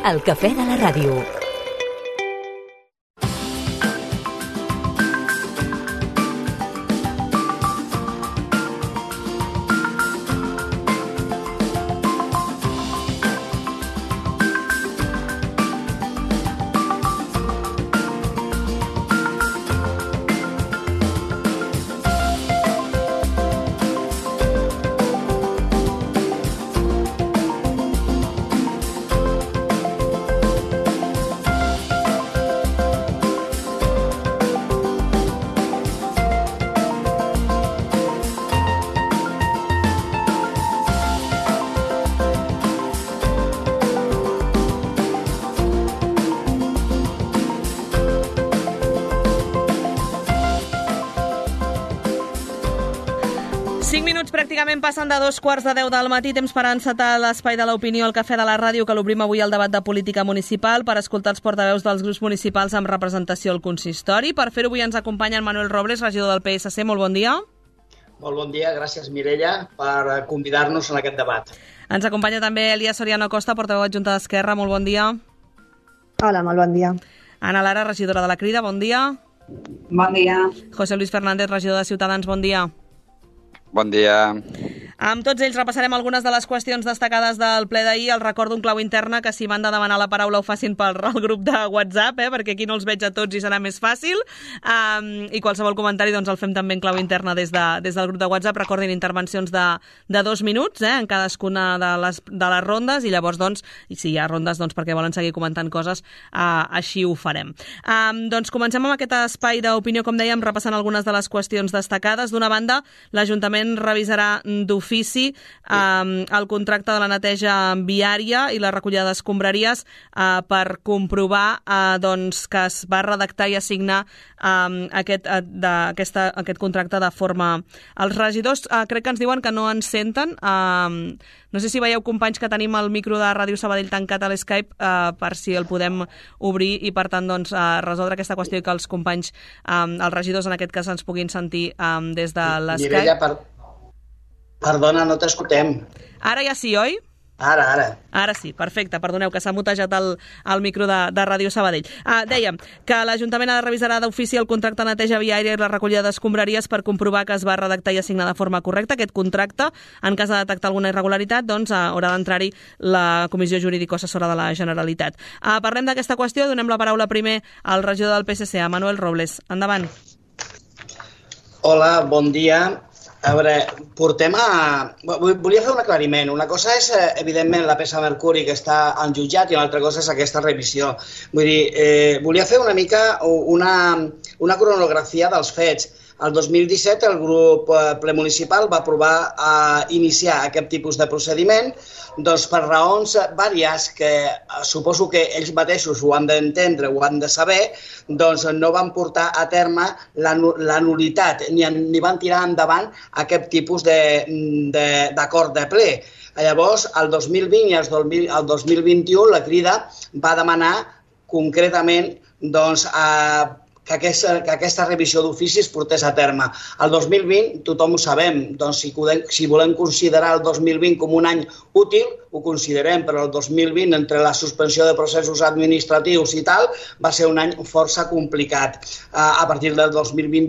El cafè de la ràdio. Pràcticament passen de 2:15 del matí, temps per encetar l'espai de l'opinió al Cafè de la Ràdio, que l'obrim avui al debat de política municipal per escoltar els portaveus dels grups municipals amb representació al consistori. Per fer-ho avui ens acompanya en Manuel Robles, regidor del PSC. Molt bon dia. Molt bon dia, gràcies Mireia per convidar-nos en aquest debat. Ens acompanya també Elia Soriano Costa, portaveu adjunta d'Esquerra. Molt bon dia. Hola, molt bon dia. Ana Lara, regidora de la Crida. Bon dia. Bon dia. José Luis Fernández, regidor de Ciutadans. Bon dia. Bon dia. Amb tots ells repassarem algunes de les qüestions destacades del ple d'ahir. El recordo un clau interna, que si van de demanar la paraula ho facin pel grup de WhatsApp, perquè aquí no els veig a tots i serà més fàcil. I qualsevol comentari doncs el fem també en clau interna des del grup de WhatsApp. Recordin, intervencions de 2 minuts en cadascuna de les rondes, i llavors, doncs, i si hi ha rondes perquè volen seguir comentant coses, així ho farem. Doncs comencem amb aquest espai d'opinió, com dèiem, repassant algunes de les qüestions destacades. D'una banda, l'Ajuntament revisarà d'ofici el contracte de la neteja viària i la recollida d'escombraries per comprovar que es va redactar i assignar aquest contracte de forma... Els regidors crec que ens diuen que no ens senten. No sé si veieu, companys, que tenim el micro de Ràdio Sabadell tancat a l'Skype, per si el podem obrir i, per tant, resoldre aquesta qüestió i que els companys, els regidors en aquest cas, ens puguin sentir des de l'Skype. Mireia, perdona, no t'escoltem. Ara ja sí, oi? Ara. Ara sí, perfecte. Perdoneu, que s'ha mutejat el micro de Ràdio Sabadell. Dèiem que l'Ajuntament revisarà d'ofici el contracte de neteja viària i la recollida d'escombraries per comprovar que es va redactar i assignar de forma correcta. Aquest contracte, en cas de detectar alguna irregularitat, haurà d'entrar-hi la Comissió Jurídico-Assessora de la Generalitat. Parlem d'aquesta qüestió. Donem la paraula primer al regidor del PSC, a Manuel Robles. Endavant. Hola, bon dia. A veure, volia fer un aclariment. Una cosa és, evidentment, la peça de mercuri que està al jutjat i una altra cosa és aquesta revisió. Vull dir, volia fer una mica una cronografia dels fets. El 2017 el grup ple municipal va aprovar iniciar aquest tipus de procediment per raons vàries que suposo que ells mateixos ho han d'entendre, ho han de saber, no van portar a terme la nul·litat ni van tirar endavant aquest tipus d'acord de ple. Llavors, el 2020 i el 2021 la Crida va demanar concretament que aquesta revisió d'ofici es portés a terme. El 2020, tothom ho sabem, si volem considerar el 2020 com un any útil, ho considerem, però el 2020, entre la suspensió de processos administratius i tal, va ser un any força complicat. A partir del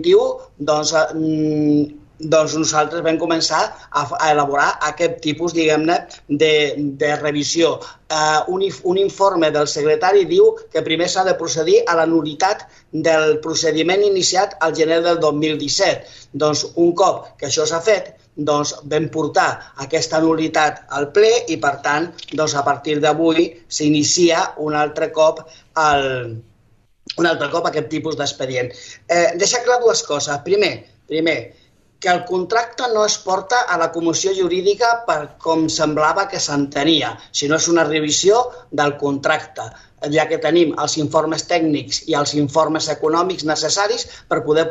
2021, nosaltres vam començar a elaborar aquest tipus, diguem-ne, de revisió. Un informe del secretari diu que primer s'ha de procedir a la nul·litat del procediment iniciat al gener del 2017. Un cop que això s'ha fet, vam portar aquesta nul·litat al ple i, per tant, a partir d'avui s'inicia un altre cop aquest tipus d'expedient. Deixar clar dues coses. Primer, que el contracte no es porta a la comissió jurídica com semblava que s'entenia, sinó és una revisió del contracte, ja que tenim els informes tècnics i els informes econòmics necessaris per poder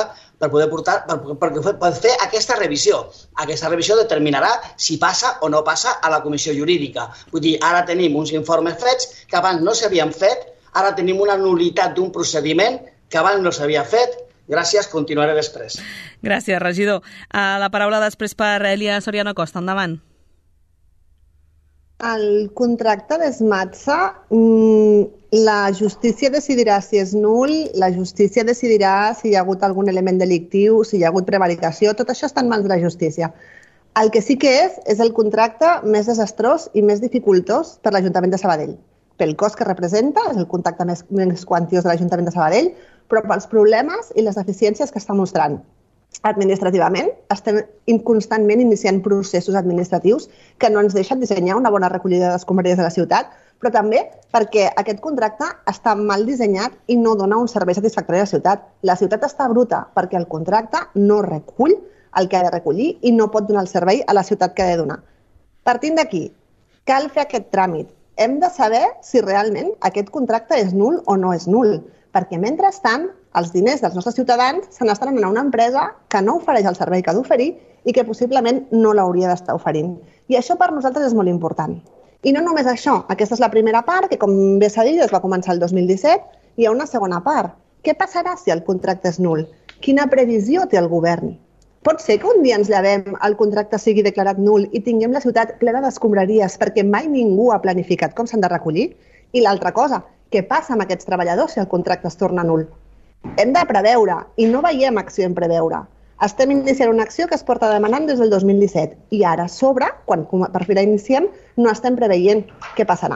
fer aquesta revisió. Aquesta revisió determinarà si passa o no passa a la comissió jurídica. Vull dir, ara tenim uns informes fets que abans no s'havien fet, ara tenim una nul·litat d'un procediment que abans no s'havia fet. Gràcies, continuaré després. Gràcies, regidor. La paraula després per Elia Soriano Costa. Endavant. El contracte d'Esmatsa, la justícia decidirà si és nul, la justícia decidirà si hi ha hagut algun element delictiu, si hi ha hagut prevaricació, tot això està en mans de la justícia. El que sí que és el contracte més desastrós i més dificultós per l'Ajuntament de Sabadell. Pel cost que representa, és el contracte més quantiós de l'Ajuntament de Sabadell, però pels problemes i les deficiències que està mostrant. Administrativament, estem constantment iniciant processos administratius que no ens deixen dissenyar una bona recollida d'escombraries de la ciutat, però també perquè aquest contracte està mal dissenyat i no dona un servei satisfactori a la ciutat. La ciutat està bruta perquè el contracte no recull el que ha de recollir i no pot donar el servei a la ciutat que ha de donar. Partint d'aquí, cal fer aquest tràmit. Hem de saber si realment aquest contracte és nul o no és nul, perquè mentrestant els diners dels nostres ciutadans se n'estan anant a una empresa que no ofereix el servei que ha d'oferir i que possiblement no l'hauria d'estar oferint. I això per nosaltres és molt important. I no només això, aquesta és la primera part, que com bé s'ha dit es va començar el 2017, i hi ha una segona part. Què passarà si el contracte és nul? Quina previsió té el govern? Pot ser que un dia ens llevem, el contracte sigui declarat nul i tinguem la ciutat plena d'escombraries perquè mai ningú ha planificat com s'han de recollir? I l'altra cosa, què passa amb aquests treballadors si el contracte es torna nul? Hem de preveure i no veiem acció en preveure. Estem iniciant una acció que es porta demanant des del 2017 i ara a sobre, quan per fi la iniciem, no estem preveient què passarà.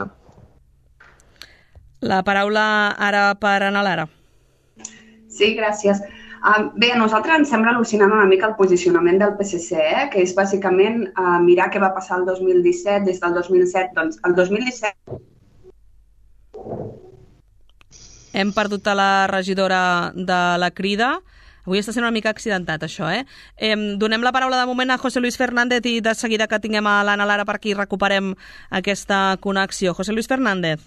La paraula ara per Ana Lara. Sí, gràcies. Bé, a nosaltres ens sembla al·lucinant una mica el posicionament del PSC, que és bàsicament mirar què va passar el 2017, des del 2007. Doncs el 2017... Hem perdut a la regidora de la Crida. Avui està sent una mica accidentat, això, Donem la paraula de moment a José Luis Fernández i de seguida que tinguem a l'Anna Lara per aquí recuperem aquesta connexió. José Luis Fernández.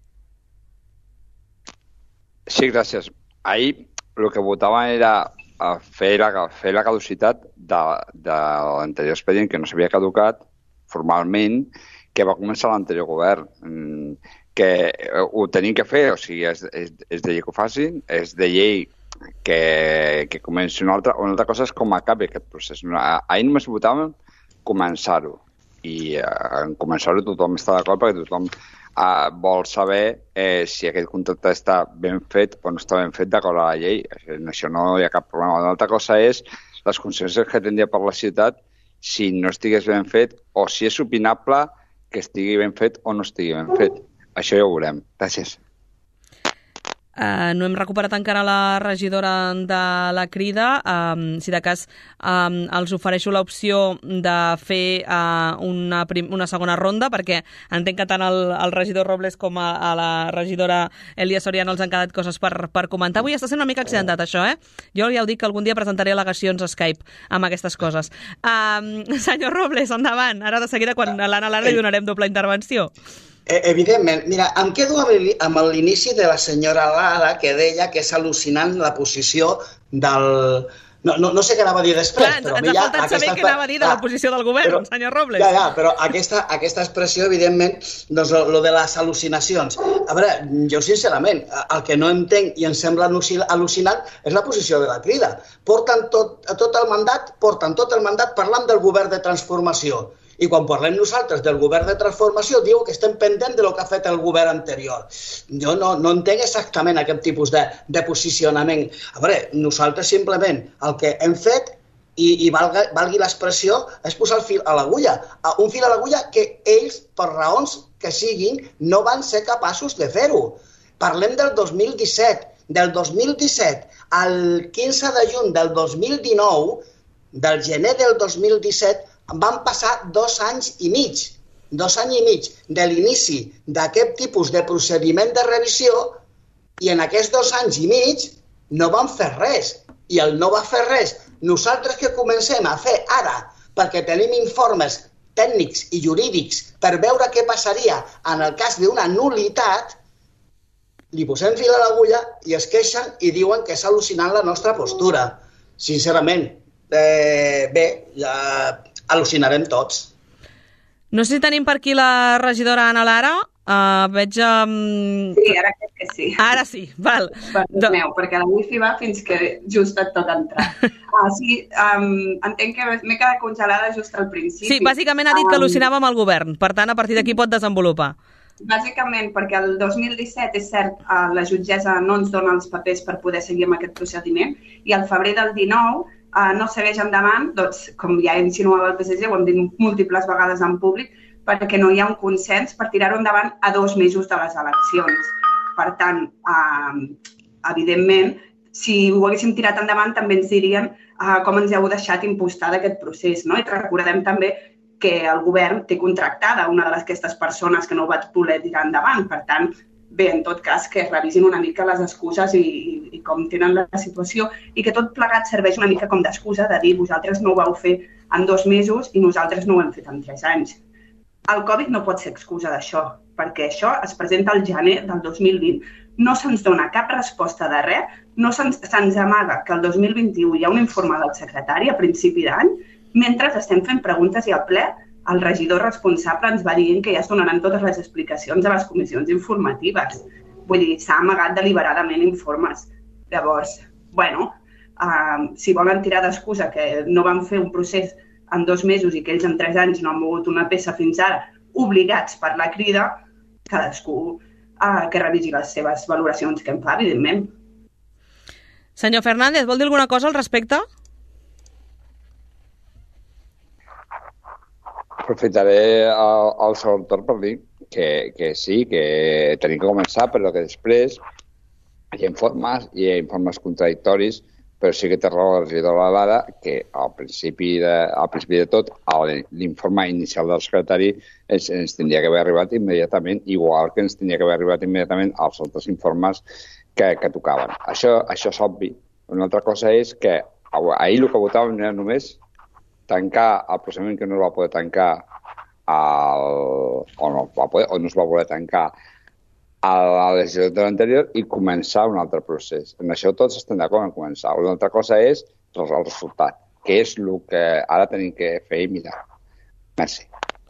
Sí, gràcies. Ahir el que votava era fer la caducitat de l'anterior expedient que no s'havia caducat formalment, que va començar l'anterior govern. Que ho tenim que fer, o sigui, és de llei que ho facin, és de llei que comenci una altra cosa és com acabi aquest procés. Ahir només votàvem començar-ho i en començar-ho tothom està d'acord perquè tothom vol saber si aquest contracte està ben fet o no està ben fet d'acord a la llei. En això no hi ha cap problema. Una altra cosa és les conseqüències que tindria per la ciutat si no estigués ben fet o si és opinable que estigui ben fet o no estigui ben fet. Això ja ho veurem. Gràcies. No hem recuperat encara la regidora de la Crida. Si de cas els ofereixo l'opció de fer una segona ronda, perquè entenc que tant el regidor Robles com a la regidora Elia Soriano els han quedat coses per comentar. Avui està sent una mica accidentat, això, Jo ja ho dic que algun dia presentaré al·legacions a Skype amb aquestes coses. Senyor Robles, endavant. Ara de seguida, quan a l'Anna Lara li donarem doble intervenció. Evidentment. Mira, em quedo amb l'inici de la senyora Lara, que deia que és al·lucinant la posició del... No sé què anava a dir després, però... Ens ha faltat saber què anava a dir de la posició del govern, senyor Robles. Ja, però aquesta expressió, evidentment, doncs lo de les al·lucinacions. A veure, jo sincerament, el que no entenc i em sembla al·lucinant és la posició de la Crida. Porten tot el mandat parlant del govern de transformació. I quan parlem nosaltres del govern de transformació, diu que estem pendents de lo que ha fet el govern anterior. Jo no entenc exactament aquest tipus de posicionament. A veure, nosaltres simplement el que hem fet, i valgui l'expressió, és posar el fil a l'agulla. Un fil a l'agulla que ells, per raons que siguin, no van ser capaços de fer-ho. Parlem del 2017. Del 2017 al 15 de juny del 2019, del gener del 2017, van passar 2 anys i mig. 2 anys i mig de l'inici d'aquest tipus de procediment de revisió i en aquests 2 anys i mig no van fer res. I el no va fer res, nosaltres que comencem a fer ara, perquè tenim informes tècnics i jurídics per veure què passaria en el cas d'una nul·litat, li posem fil a l'agulla i es queixen i diuen que és al·lucinant la nostra postura. Sincerament, bé, ja al·lucinarem tots. No sé si tenim per aquí la regidora Ana Lara. Veig... Sí, ara crec que sí. Ara sí, val. Perdoneu, perquè la wifi va fins que just et toca entrar. Sí, entenc que m'he quedat congelada just al principi. Sí, bàsicament ha dit que al·lucinava amb el govern, per tant, a partir d'aquí pot desenvolupar. Bàsicament perquè el 2017, és cert, la jutgessa no ens dona els papers per poder seguir amb aquest procediment i al febrer del 19 no segueix endavant, doncs, com ja insinuava el PSC, ho hem dit múltiples vegades en públic, perquè no hi ha un consens per tirar-ho endavant a 2 mesos de les eleccions. Per tant, evidentment, si ho haguéssim tirat endavant també ens dirien com ens heu deixat impostar d'aquest procés. I recordem també que el govern té contractada una d'aquestes persones que no ho va poder tirar endavant. Per tant, bé, en tot cas, que revisin una mica les excuses i com tenen la situació i que tot plegat serveix una mica com d'excusa de dir vosaltres no ho vau fer en 2 mesos i nosaltres no ho hem fet en 3 anys. El Covid no pot ser excusa d'això, perquè això es presenta al gener del 2020. No se'ns dona cap resposta de res, no se'ns amaga que el 2021 hi ha un informe del secretari a principi d'any, mentre estem fent preguntes i al ple, el regidor responsable ens va dient que ja es donaran totes les explicacions a les comissions informatives. Vull dir, s'ha amagat deliberadament informes. Llavors, si volen tirar d'excusa que no van fer un procés en 2 mesos i que ells en 3 anys no han mogut una peça fins ara, obligats per la Crida, cadascú que revisi les seves valoracions que en fa, evidentment. Senyor Fernández, vol dir alguna cosa al respecte? Aprofitaré el segon torn per dir que sí, que tenim que començar, però que després hi ha informes contradictoris, però sí que té raó la regidora Lara que al principi de tot l'informe inicial del secretari ens tindria que haver arribat immediatament, igual que ens tindria que haver arribat immediatament als altres informes que tocaven. Això és obvi. Una altra cosa és que ahir el que votàvem era només tancar el procediment que no es va poder tancar o no es va poder tancar a la legislatura anterior i començar un altre procés. En això tots estem d'acord en començar. Una altra cosa és el resultat, que és el que ara tenim que fer i mirar. Merci.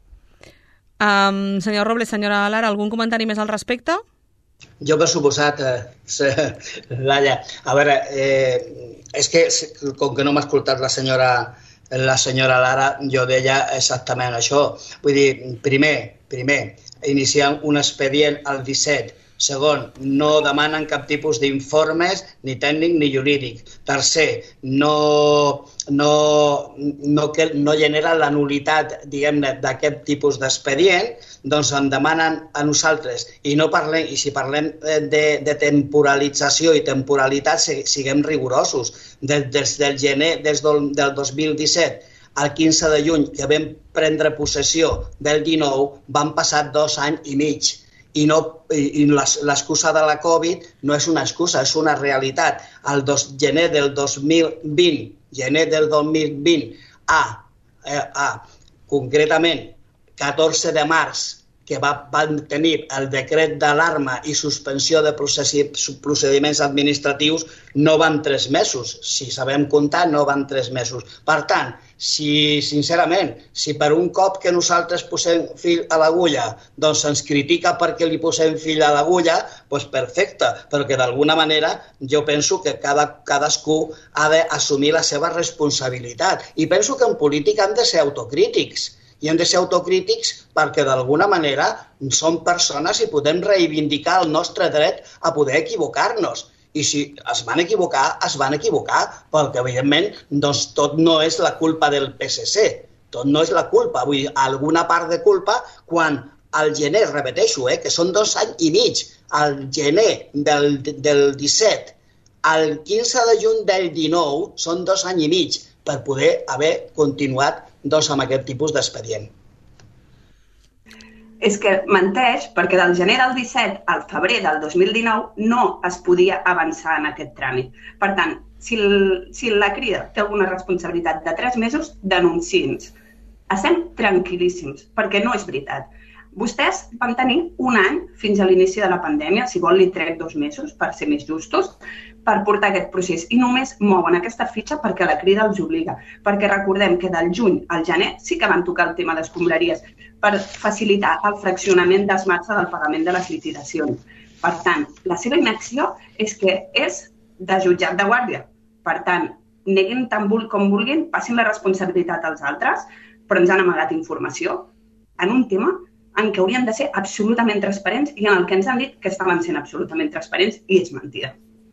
Senyor Robles, senyora Lara, algun comentari més al respecte? Jo, per suposat, Laia, a veure, és que com que no m'ha escoltat la senyora Lara, jo deia exactament això. Vull dir, primer, iniciar un expedient al 17. Segon, no demanen cap tipus d'informes, ni tècnic ni jurídic. Tercer, no genera la nul·litat, diguem-ne, d'aquest tipus d'expedient, doncs en demanen a nosaltres. I si parlem de temporalització i temporalitat, siguem rigorosos. Des del gener del 2017 al 15 de juny, que vam prendre possessió del 19, van passar 2 anys i mig. I l'excusa de la Covid no és una excusa, és una realitat. El gener del 2020, concretament 14 de març, que van tenir el decret d'alarma i suspensió de procediments administratius, no van 3 mesos. Si sabem comptar, no van 3 mesos. Per tant, sincerament, si per un cop que nosaltres posem fil a l'agulla, doncs ens critica perquè li posem fil a l'agulla, doncs perfecte, però que d'alguna manera jo penso que cadascú ha d'assumir la seva responsabilitat. I penso que en política hem de ser autocrítics. I hem de ser autocrítics perquè d'alguna manera som persones i podem reivindicar el nostre dret a poder equivocar-nos. I si es van equivocar, perquè evidentment doncs, tot no és la culpa del PSC, tot no és la culpa. Vull dir, alguna part de culpa quan al gener, repeteixo, que són 2 anys i mig, al gener del 17, al 15 de juny del 19, són 2 anys i mig per poder haver continuat amb aquest tipus d'expedient. És que menteix perquè del gener del 17 al febrer del 2019 no es podia avançar en aquest tràmit. Per tant, si la Crida té alguna responsabilitat de 3 mesos, denunciï'ns. Estem tranquil·líssims, perquè no és veritat. Vostès van tenir 1 any fins a l'inici de la pandèmia, si vol li trec 2 mesos per ser més justos, per portar aquest procés i només mouen aquesta fitxa perquè la Crida els obliga. Perquè recordem que del juny al gener sí que van tocar el tema d'escombraries per facilitar el fraccionament d'esmatxa del pagament de les liquidacions. Per tant, la seva inacció és que és de jutjat de guàrdia. Per tant, neguin tant com vulguin, passin la responsabilitat als altres, però ens han amagat informació en un tema en què haurien de ser absolutament transparents i en el que ens han dit que estaven sent absolutament transparents i és mentida.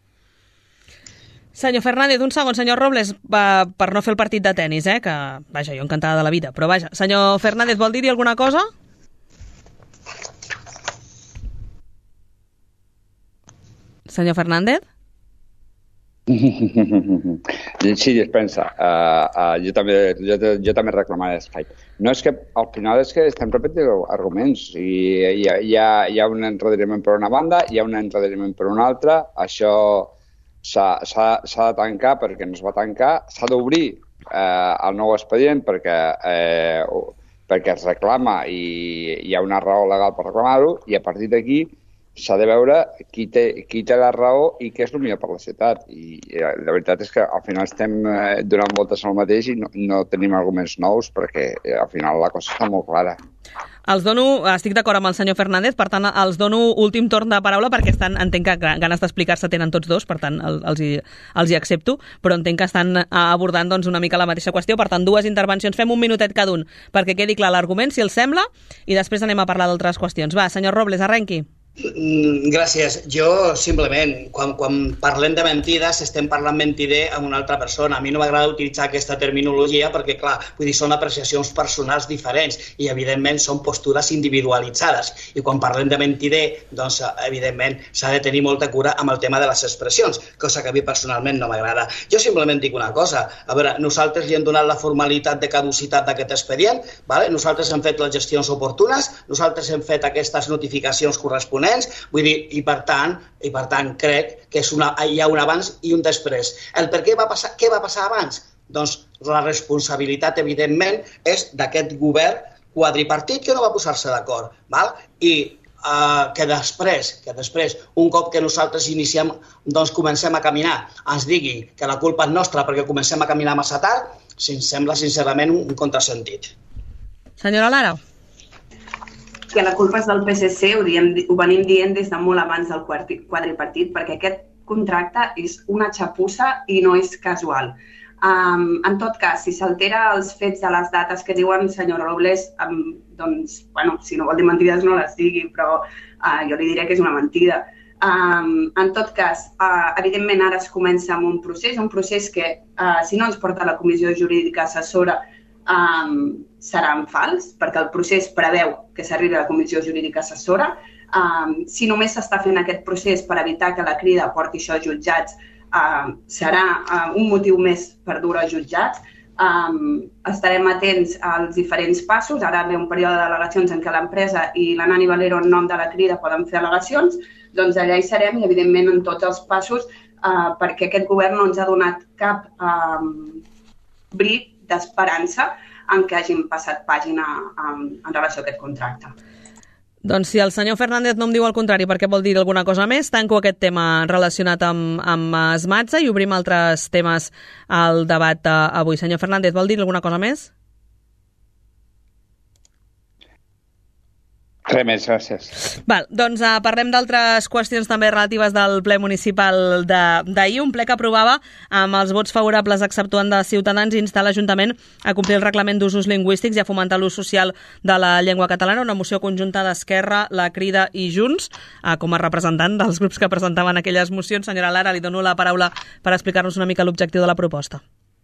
Senyor Fernández, un segon. Senyor Robles, per no fer el partit de tennis, que, vaja, jo encantada de la vida, però vaja. Senyor Fernández, vol dir-hi alguna cosa? Senyor Fernández? Sí, dispensa. Jo també reclamaré espai. No, és que al final és que estem repetint arguments i hi ha un enredirement per una banda, hi ha un enredirement per una altra. Això s'ha de tancar perquè no es va tancar. S'ha d'obrir el nou expedient perquè es reclama i hi ha una raó legal per reclamar-ho i a partir d'aquí s'ha de veure qui té la raó i què és el millor per la ciutat. I la veritat és que al final estem donant voltes al mateix i no tenim arguments nous perquè al final la cosa està molt clara. Estic d'acord amb el senyor Fernández, per tant, els dono últim torn de paraula perquè entenc que ganes d'explicar-se tenen tots dos, per tant, els hi accepto, però entenc que estan abordant una mica la mateixa qüestió, per tant, dues intervencions. Fem un minutet cada un perquè quedi clar l'argument, si els sembla, i després anem a parlar d'altres qüestions. Va, senyor Robles, arrenqui. Gràcies. Jo, simplement, quan parlem de mentides, estem parlant mentider amb una altra persona. A mi no m'agrada utilitzar aquesta terminologia perquè, clar, vull dir, són apreciacions personals diferents i, evidentment, són postures individualitzades. I quan parlem de mentider, doncs, evidentment, s'ha de tenir molta cura amb el tema de les expressions, cosa que a mi personalment no m'agrada. Jo simplement dic una cosa. A veure, nosaltres li hem donat la formalitat de caducitat d'aquest expedient, nosaltres hem fet les gestions oportunes, nosaltres hem fet aquestes notificacions corresponents. Vull dir, i per tant crec que hi ha un abans i un després. Què va passar abans? Doncs la responsabilitat, evidentment, és d'aquest govern quadripartit que no va posar-se d'acord. I que després, un cop que nosaltres iniciem, doncs comencem a caminar, ens digui que la culpa és nostra perquè comencem a caminar massa tard, em sembla sincerament un contrasentit. Senyora Lara. Que la culpa és del PSC, ho venim dient des de molt abans del quadripartit, perquè aquest contracte és una xapussa i no és casual. En tot cas, si s'altera els fets de les dates que diuen, senyor Robles, doncs, si no vol dir mentides no les digui, però jo li diré que és una mentida. En tot cas, evidentment ara es comença amb un procés que, si no ens porta a la Comissió Jurídica Assessora, serà en fals, perquè el procés preveu que s'arribi a la Comissió Jurídica Assessora. Si només s'està fent aquest procés per evitar que la Crida porti això a jutjats, serà un motiu més per dur-ho a jutjats. Estarem atents als diferents passos. Ara ve un període d'al·legacions en què l'empresa i la Nani Valero en nom de la Crida poden fer al·legacions, doncs allà hi serem i, evidentment, en tots els passos, perquè aquest govern no ens ha donat cap bri d'esperança en què hagin passat pàgina en relació a aquest contracte. Doncs si el senyor Fernández no em diu el contrari perquè vol dir alguna cosa més, tanco aquest tema relacionat amb Esmatsa i obrim altres temes al debat avui. Senyor Fernández, vol dir alguna cosa més? Res més, gràcies. Val, doncs parlem d'altres qüestions també relatives del ple municipal d'ahir, un ple que aprovava amb els vots favorables exceptuant de Ciutadans i instar l'Ajuntament a complir el reglament d'usos lingüístics i a fomentar l'ús social de la llengua catalana, una moció conjunta d'Esquerra, la Crida i Junts, com a representant dels grups que presentaven aquelles mocions. Senyora Lara, li dono la paraula per explicar-nos una mica l'objectiu de la proposta.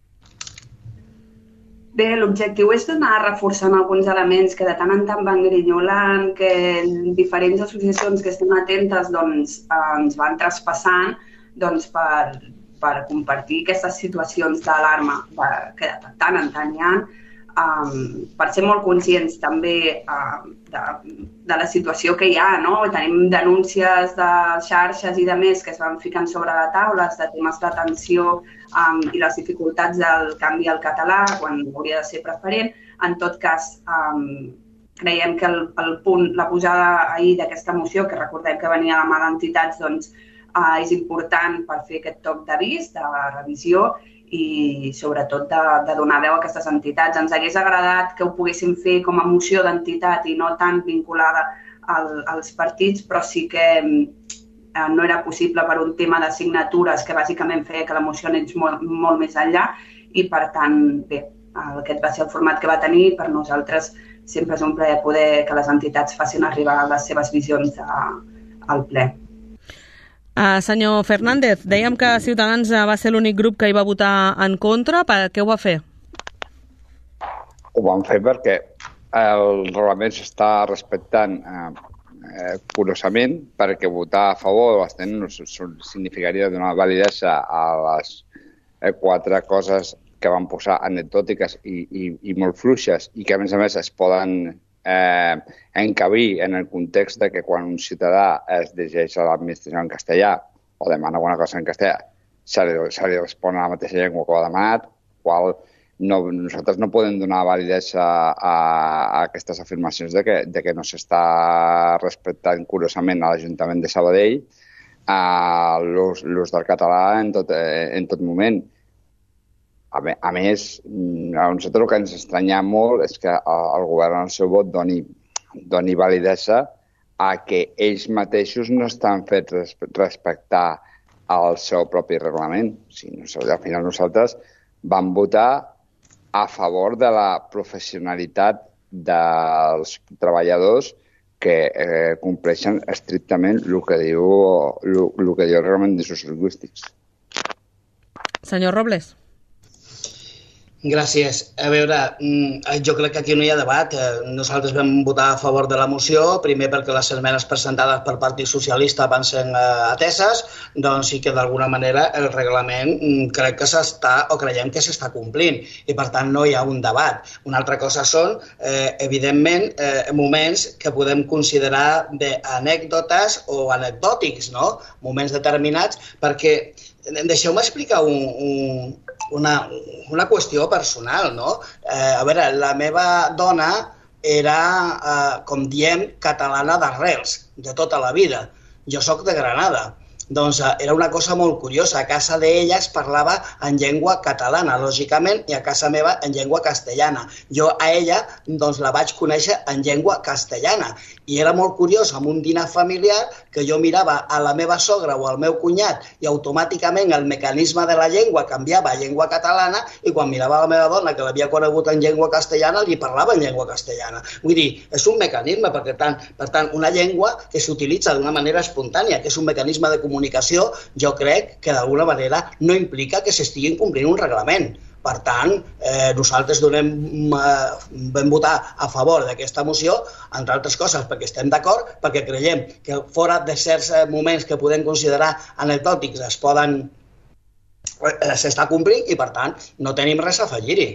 Bé, l'objectiu és anar reforçant alguns elements que de tant en tant van grinyolant, que diferents associacions que estem atentes doncs, ens van traspassant doncs, per compartir aquestes situacions d'alarma que de tant en tant hi ha, per ser molt conscients també de la situació que hi ha, no? Tenim denúncies de xarxes i de més que es van ficant sobre la taula de temes d'atenció i les dificultats del canvi al català quan hauria de ser preferent. En tot cas, creiem que el punt, la posada ahir d'aquesta moció, que recordem que venia a la mà d'entitats, doncs, és important per fer aquest toc d'avís, de revisió i sobretot de donar veu a aquestes entitats. Ens hagués agradat que ho poguéssim fer com a moció d'entitat i no tan vinculada als partits, però sí que no era possible per un tema de signatures que bàsicament feia que la moció anés molt més enllà i, per tant, bé, aquest va ser el format que va tenir. Per nosaltres sempre és un plaer poder que les entitats facin arribar les seves visions al ple. Senyor Fernández, dèiem que Ciutadans va ser l'únic grup que hi va votar en contra. Per què ho va fer? Ho van fer perquè el reglament s'està respectant curosament, perquè votar a favor o abstenir significaria donar validesa a les 4 coses que van posar anecdòtiques i molt fluixes i que a més es poden encabir en el context de que quan un ciutadà es dirigeix a l'administració en castellà o demana alguna cosa en castellà se li respon a la mateixa llengua que ho ha demanat, qual nosaltres no podem donar validesa a aquestes afirmacions de que no s'està respectant curosament a l'Ajuntament de Sabadell l'ús del català en tot moment. A més, a nosaltres el que ens estranya molt és que el govern en el seu vot doni validesa a que ells mateixos no estan fets respectar el seu propi reglament. Al final nosaltres vam votar a favor de la professionalitat dels treballadors que compleixen estrictament el que diu el reglament d'usos lingüístics. Senyor Robles. Gràcies. A veure, jo crec que aquí no hi ha debat. Nosaltres vam votar a favor de la moció, primer perquè les esmenes presentades pel Partit Socialista van ser ateses, doncs sí que d'alguna manera el reglament crec que creiem que s'està complint i per tant no hi ha un debat. Una altra cosa són, evidentment, moments que podem considerar d'anècdotes o anecdòtics, no? Moments determinats, perquè deixeu-me explicar una qüestió personal, no? A veure, la meva dona era, com diem, catalana d'arrels, de tota la vida. Jo sóc de Granada. Doncs era una cosa molt curiosa. A casa d'ella es parlava en llengua catalana, lògicament, i a casa meva en llengua castellana. Jo a ella doncs, la vaig conèixer en llengua castellana. I era molt curiós, amb un dinar familiar, que jo mirava a la meva sogra o al meu cunyat i automàticament el mecanisme de la llengua canviava a llengua catalana i quan mirava a la meva dona, que l'havia conegut en llengua castellana, li parlava en llengua castellana. Vull dir, és un mecanisme, per tant, una llengua que s'utilitza d'una manera espontània, que és un mecanisme de comunicació, jo crec que d'alguna manera no implica que s'estigui complint un reglament. Per tant, nosaltres vam votar a favor d'aquesta moció, entre altres coses perquè estem d'acord, perquè creiem que fora de certs moments que podem considerar anecdòtics s'està complint i, per tant, no tenim res a afegir-hi.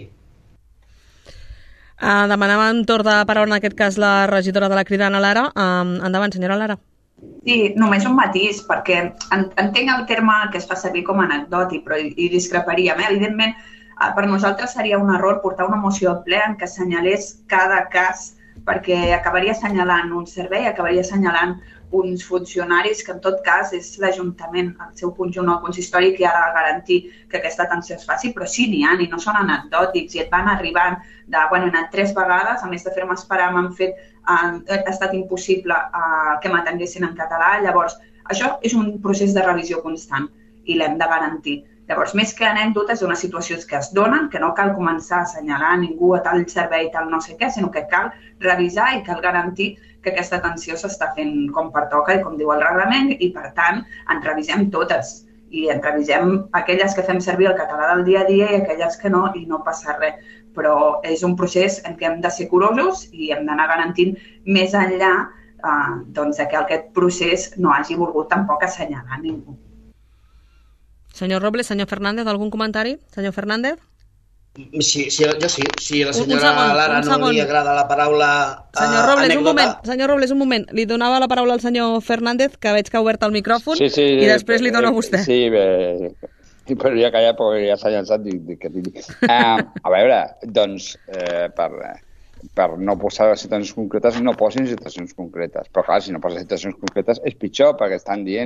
Demanàvem torn de paraula, en aquest cas, la regidora de la Cridana, Lara. Endavant, senyora Lara. Sí, només un matís, perquè entenc el terme que es fa servir com a anecdòtic, però hi discreparíem. Evidentment, per nosaltres seria un error portar una moció al ple en què assenyalés cada cas, perquè acabaria assenyalant un servei, acabaria assenyalant uns funcionaris que en tot cas és l'Ajuntament, el seu conjunt, el consistori, que ha de garantir que aquesta atenció es faci, però sí n'hi ha, i no són anecdòtics, i et van arribant he anat 3 vegades, a més de fer-me esperar, ha estat impossible que m'atenguessin en català, llavors això és un procés de revisió constant i l'hem de garantir. Llavors, més que anècdotes, unes situacions que es donen, que no cal començar a assenyalar a ningú a tal servei, tal no sé què, sinó que cal revisar i cal garantir que aquesta atenció s'està fent com pertoca i com diu el reglament i, per tant, en revisem totes. I en revisem aquelles que fem servir el català del dia a dia i aquelles que no, i no passa res. Però és un procés en què hem de ser curosos i hem d'anar garantint més enllà que aquest procés no hagi volgut tampoc assenyalar ningú. Senyor Robles, senyor Fernández, algun comentari? Senyor Fernández? Sí, jo sí. Si a la senyora Lara no li agrada la paraula Senyor Robles, un moment. Li donava la paraula al senyor Fernández, que veig que ha obert el micròfon, i després li dono a vostè. Sí, bé, però ja callat perquè ja s'ha llançat. A veure, doncs, per no posar situacions concretes, no posin situacions concretes. Però clar, si no posen situacions concretes és pitjor, perquè estan dient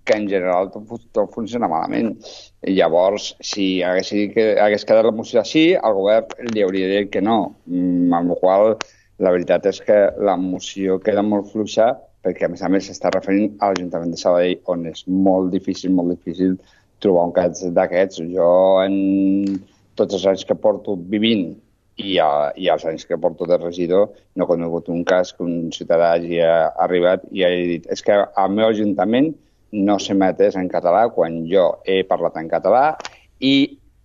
que en general tot funciona malament. I llavors, si hagués quedat la moció així, el govern li hauria dit que no. Amb la qual la veritat és que la moció queda molt fluixa perquè, a més, s'està referint a l'Ajuntament de Sabadell, on és molt difícil trobar un cas d'aquests. Jo, en tots els anys que porto vivint i els anys que porto de regidor, no he conegut un cas que un ciutadà hagi arribat i hagi dit és que al meu ajuntament no s'emetés en català quan jo he parlat en català i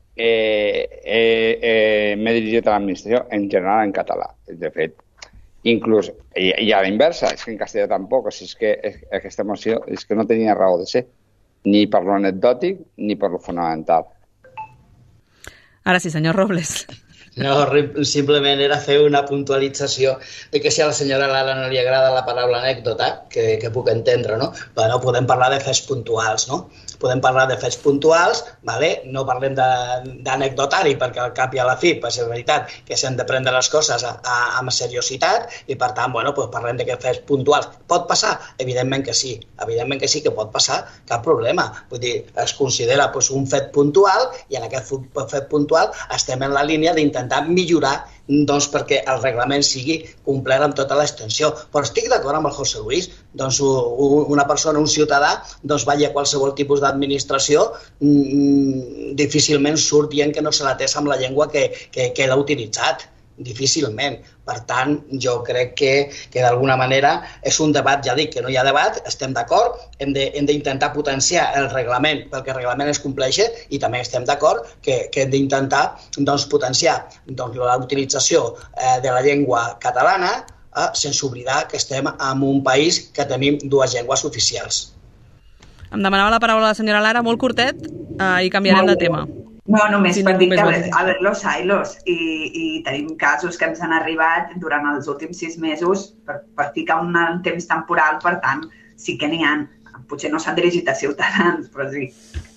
m'he dirigit a l'administració en general en català. De fet, inclús, i a la inversa, és que en castellà tampoc, és que aquesta moció és que no tenia raó de ser, ni per lo anecdòtic ni per lo fonamental. Ara sí, senyor Robles. No, simplement era fer una puntualització de que si a la senyora Lara no li agrada la paraula anècdota, que puc entendre, no? Bueno, podem parlar de fets puntuals, no? Podem parlar de fets puntuals, vale? No parlem d'anecdotari, perquè al cap i a la fi, és veritat que s'han de prendre les coses amb seriositat i, per tant, bueno, parlem de fets puntuals. Pot passar? Evidentment que sí que pot passar, cap problema. Vull dir, es considera un fet puntual i en aquest fet puntual estem en la línia d'intentar millorar perquè el reglament sigui complert amb tota l'extensió. Però estic d'acord amb el José Luis. Una persona, un ciutadà, vagi a qualsevol tipus d'administració, difícilment surt dient que no se l'ha atès amb la llengua que l'ha utilitzat. Difícilment. Per tant, jo crec que d'alguna manera és un debat, ja dic que no hi ha debat, estem d'acord, hem d'intentar potenciar el reglament perquè el reglament es compleixi i també estem d'acord que hem d'intentar potenciar la utilització de la llengua catalana sense oblidar que estem en un país que tenim dues llengües oficials. Em demanava la paraula la senyora Lara, molt curtet, i canviarem de tema. No, només per dir que a ver los ailos i tenim casos que ens han arribat durant els últims 6 mesos per ficar un temps temporal, per tant, sí que n'hi ha. Potser no s'han dirigit a ciutadans, però sí.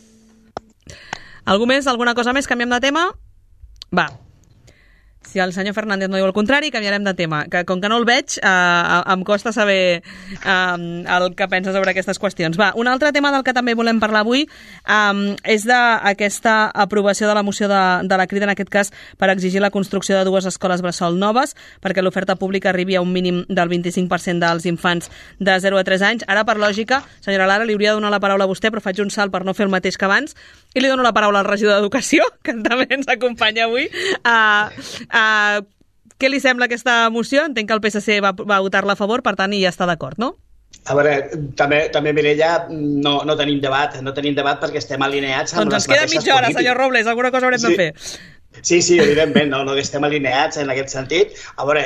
Algú més? Alguna cosa més? Canviem de tema? Va. Si el senyor Fernández no diu el contrari, canviarem de tema. Que, com que no el veig, em costa saber el que pensa sobre aquestes qüestions. Va, un altre tema del que també volem parlar avui és d'aquesta aprovació de la moció de la Crida, en aquest cas, per exigir la construcció de 2 escoles bressol noves, perquè l'oferta pública arribi a un mínim del 25% dels infants de 0 a 3 anys. Ara, per lògica, senyora Lara, li hauria de donar la paraula a vostè, però faig un salt per no fer el mateix que abans, i li dono la paraula al regidor d'Educació, que també ens acompanya avui. Què li sembla aquesta moció? Entenc que el PSC va votar-la a favor, per tant, hi està d'acord, no? A veure, també Mireia, no tenim debat perquè estem alineats amb les mateixes polítiques. Doncs ens queda mitja hora, senyor Robles, alguna cosa haurem de fer. Sí, evidentment, no estem alineats en aquest sentit. A veure,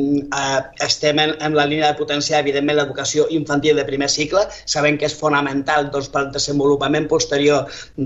estem en la línia de potenciar, evidentment, l'educació infantil de primer cicle. Sabem que és fonamental pel desenvolupament posterior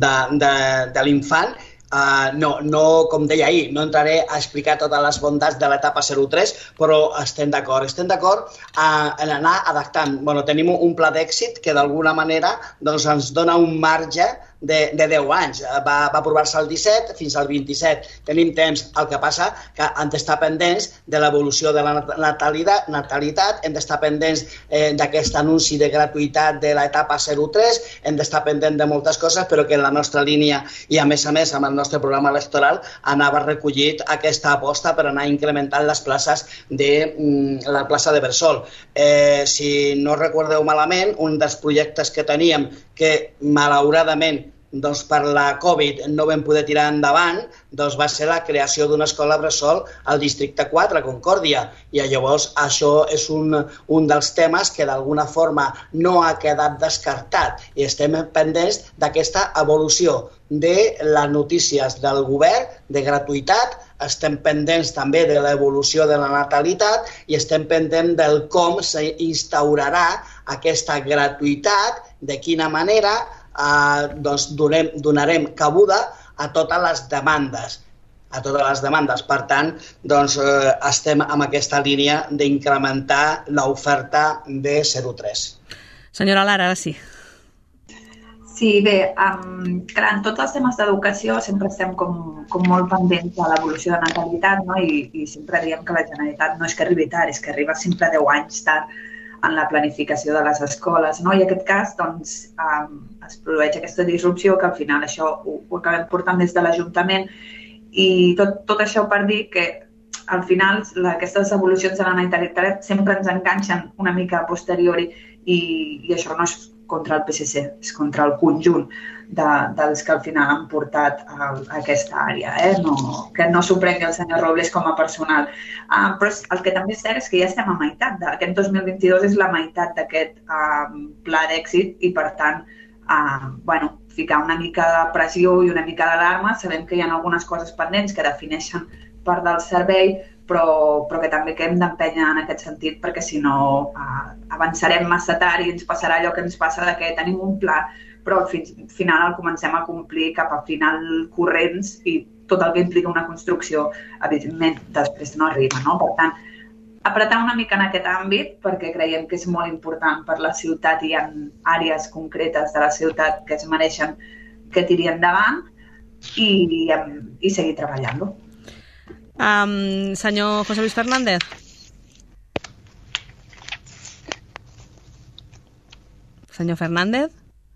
de l'infant. No, com deia ahir, no entraré a explicar totes les bondats de l'etapa 0-3, però estem d'acord en anar adaptant. Tenim un pla d'èxit que d'alguna manera ens dona un marge de 10 anys. Va aprovar-se el 17 fins al 27. Tenim temps. El que passa que hem d'estar pendents de l'evolució de la natalitat, hem d'estar pendents d'aquest anunci de gratuïtat de l'etapa 0-3, hem d'estar pendents de moltes coses, però que en la nostra línia i a més amb el nostre programa electoral anava recollit aquesta aposta per anar incrementant les places de la plaça de Bressol. Si no recordeu malament, un dels projectes que teníem que malauradament per la Covid no vam poder tirar endavant, va ser la creació d'una escola bressol al districte 4, a Concòrdia. I llavors això és un dels temes que d'alguna forma no ha quedat descartat i estem pendents d'aquesta evolució de les notícies del govern de gratuïtat, estem pendents també de l'evolució de la natalitat i estem pendents del com s'instaurarà aquesta gratuïtat, de quina manera donarem cabuda a totes les demandes. Per tant, estem en aquesta línia d'incrementar l'oferta de 0-3. Senyora Lara, ara sí. Sí, bé, clar, en tots els temes d'educació sempre estem com molt pendents de l'evolució de natalitat, no? I sempre diem que la Generalitat no és que arribi tard, és que arriba sempre 10 anys tard. en la planificació de les escoles, no? I en aquest cas doncs, es produeix aquesta disrupció que al final això ho acabem portant des de l'Ajuntament i tot això per dir que al final aquestes evolucions de la natalitat sempre ens enganxen una mica a posteriori i això no és contra el PSC, és contra el conjunt dels que al final han portat a aquesta àrea, que no s'ho prengui el senyor Robles com a personal. Però el que també és cert és que ja estem a meitat. Aquest 2022 és la meitat d'aquest pla d'èxit i, per tant, ficar una mica de pressió i una mica d'alarma. Sabem que hi ha algunes coses pendents que defineixen part del servei, però que també que hem d'empènyer en aquest sentit perquè si no avançarem massa tard i ens passarà allò que ens passa de que tenim un pla però al final el comencem a complir cap a final corrents i tot el que implica una construcció, evidentment, després no arriba, no? Per tant, apretar una mica en aquest àmbit perquè creiem que és molt important per la ciutat i hi ha àrees concretes de la ciutat que es mereixen que tiri endavant i seguir treballant-lo. Senyor José Luis Fernández. Senyor Fernández?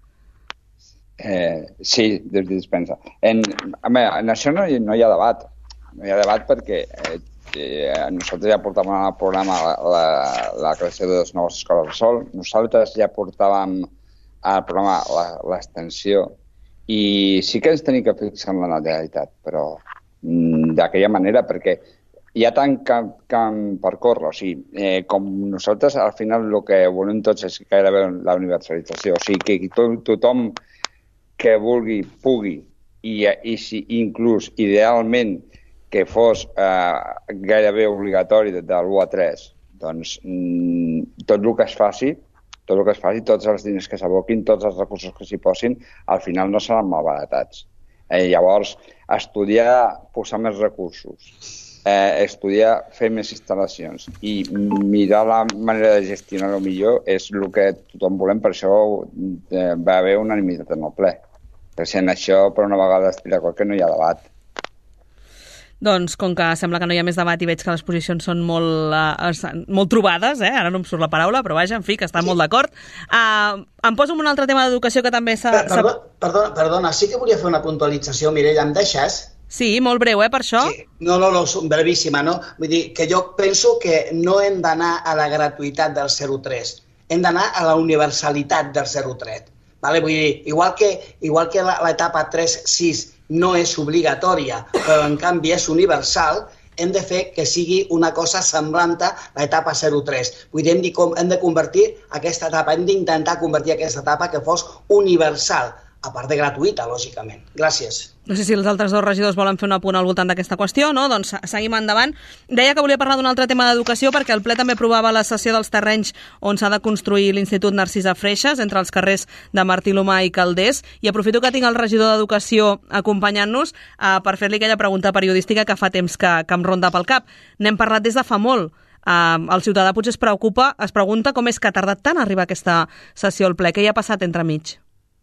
Sí, des de dispensa. En això no hi ha debat. No hi ha debat perquè nosaltres ja portàvem al programa la creació de les noves escoles de sol. Nosaltres ja portàvem al programa l'extensió i sí que ens tenim que fixar en la natalitat, però d'aquella manera, perquè hi ha tant camp per córrer. O sigui, com nosaltres, al final, el que volem tots és gairebé la universalització. O sigui, que tothom que vulgui, pugui, i si inclús, idealment, que fos gairebé obligatori de l'1 a 3, doncs tot el que es faci, tots els diners que s'aboquin, tots els recursos que s'hi posin, al final no seran malbaratats. Llavors, estudiar, posar més recursos, estudiar, fer més instal·lacions i mirar la manera de gestionar-ho millor és el que tothom volem, per això va haver unanimitat en el ple. Perquè en això, per una vegada, estic d'acord que no hi ha debat. Doncs, com que sembla que no hi ha més debat i veig que les posicions són molt trobades, ara no em surt la paraula, però vaja, en fi, que estan molt d'acord. Em poso en un altre tema d'educació que també s'ha... Perdona, sí que volia fer una puntualització, Mireia, em deixes? Sí, molt breu, per això? Sí. No, brevíssima, no? Vull dir que jo penso que no hem d'anar a la gratuïtat del 0-3, hem d'anar a la universalitat del 0-3. Vale? Vull dir, igual que l'etapa 3-6 no és obligatòria, però en canvi és universal, hem de fer que sigui una cosa semblant a l'etapa 0-3. Vull dir, hem de convertir aquesta etapa, hem d'intentar convertir aquesta etapa que fos universal, a part de gratuïta, lògicament. Gràcies. No sé si els altres dos regidors volen fer un apunt al voltant d'aquesta qüestió, no? Doncs seguim endavant. Deia que volia parlar d'un altre tema d'educació perquè el ple també aprovava la cessió dels terrenys on s'ha de construir l'Institut Narcisa Freixas, entre els carrers de Martí Lomà i Calders, i aprofito que tinc el regidor d'Educació acompanyant-nos per fer-li aquella pregunta periodística que fa temps que em ronda pel cap. N'hem parlat des de fa molt. El ciutadà potser es pregunta com és que ha tardat tant a arribar a aquesta sessió al ple. Què hi ha passat entremig?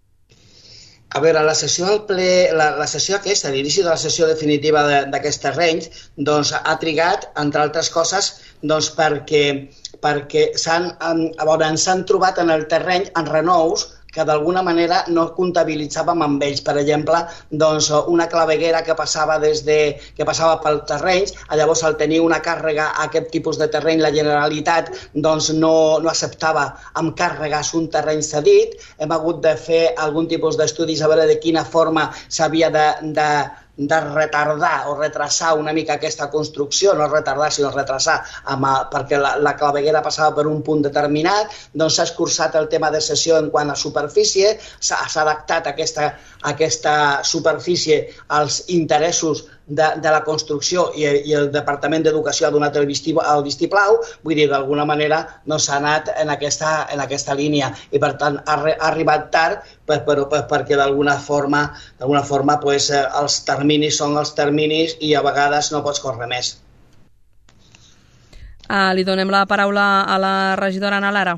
A veure, la sessió del ple, la sessió aquesta, l'inici de la sessió definitiva d'aquests terrenys, doncs ha trigat, entre altres coses, doncs perquè s'han trobat en el terreny en renous que d'alguna manera no comptabilitzàvem amb ells. Per exemple, doncs, una claveguera que passava pel terreny, llavors al tenir una càrrega a aquest tipus de terreny, la Generalitat doncs, no acceptava amb càrregues un terreny cedit. Hem hagut de fer algun tipus d'estudis a veure de quina forma s'havia de retardar o retrasar una mica aquesta construcció, no retardar sinó retrasar, perquè la claveguera passava per un punt determinat, doncs s'ha escurçat el tema de cessió en quant a superfície, s'ha adaptat aquesta superfície als interessos de la construcció i el Departament d'Educació ha donat el vistiplau, vull dir, d'alguna manera no s'ha anat en aquesta línia i per tant ha arribat tard perquè d'alguna forma els terminis són els terminis i a vegades no pots córrer més. Li donem la paraula a la regidora Ana Lara.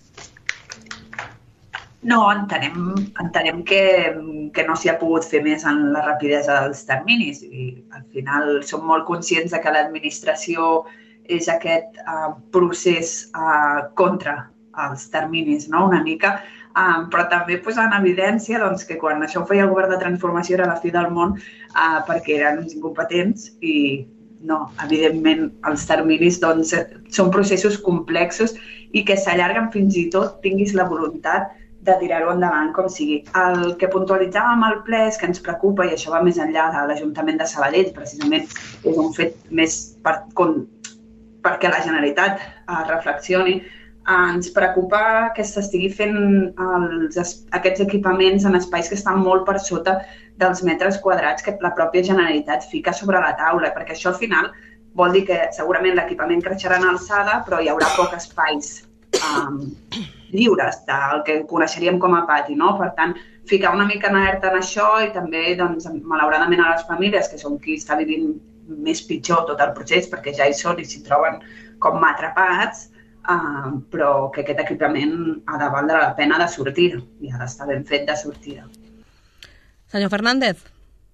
No, entenem que no s'hi ha pogut fer més en la rapidesa dels terminis i al final som molt conscients que l'administració és aquest procés contra els terminis, no? Una mica, però també posar en evidència que quan això ho feia el govern de transformació era la fi del món perquè eren uns incompetents i no, evidentment els terminis són processos complexos i que s'allarguen fins i tot tinguis la voluntat de tirar-ho endavant com sigui. El que puntualitzàvem al ple és que ens preocupa, i això va més enllà de l'Ajuntament de Sabadell, precisament és un fet més perquè la Generalitat reflexioni, ens preocupa que s'estigui fent aquests equipaments en espais que estan molt per sota dels metres quadrats que la pròpia Generalitat fica sobre la taula, perquè això al final vol dir que segurament l'equipament creixerà en alçada, però hi haurà pocs espais lliures del que coneixeríem com a pati, no? Per tant, ficar una mica en alerta en això i també, malauradament, a les famílies, que són qui està vivint més pitjor tot el procés, perquè ja hi són i s'hi troben com atrapats, però que aquest equipament ha de valdre la pena de sortida i ha d'estar ben fet de sortida. Senyor Fernández.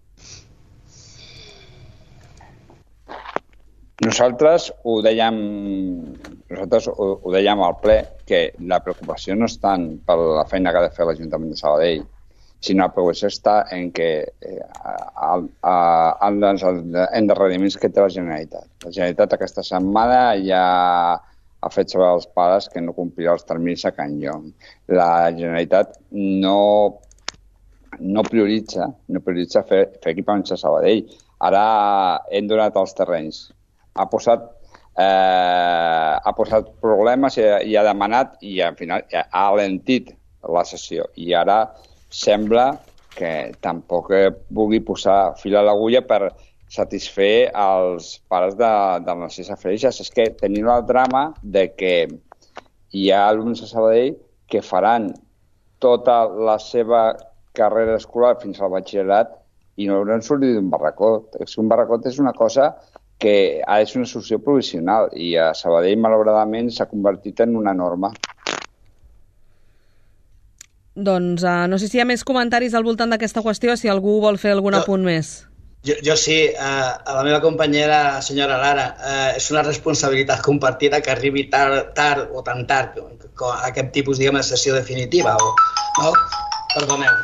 Nosaltres ho dèiem al ple, que la preocupació no és tant per la feina que ha de fer l'Ajuntament de Sabadell, sinó la preocupació està en que els endarreriments que té la Generalitat. La Generalitat aquesta setmana ja ha fet saber als pares que no complirà els terminis a Can Llong. La Generalitat no prioritza fer equipaments a Sabadell. Ara hem donat els terrenys. Ha posat problemes i ha demanat i al final ha alentit la sessió. I ara sembla que tampoc vulgui posar fil a l'agulla per satisfer els pares de Narcisa Freixas. És que tenim el drama de que hi ha alumnes a Sabadell que faran tota la seva carrera escolar fins al batxillerat i no hauran sortit d'un barracot. Un barracot és una cosa que ha de ser una solució provisional i a Sabadell, malauradament, s'ha convertit en una norma. Doncs no sé si hi ha més comentaris al voltant d'aquesta qüestió, si algú vol fer algun apunt més. Jo sí, a la meva companyera, la senyora Lara, és una responsabilitat compartida que arribi tard o tan tard com aquest tipus, diguem, de sessió definitiva. No? Perdoneu.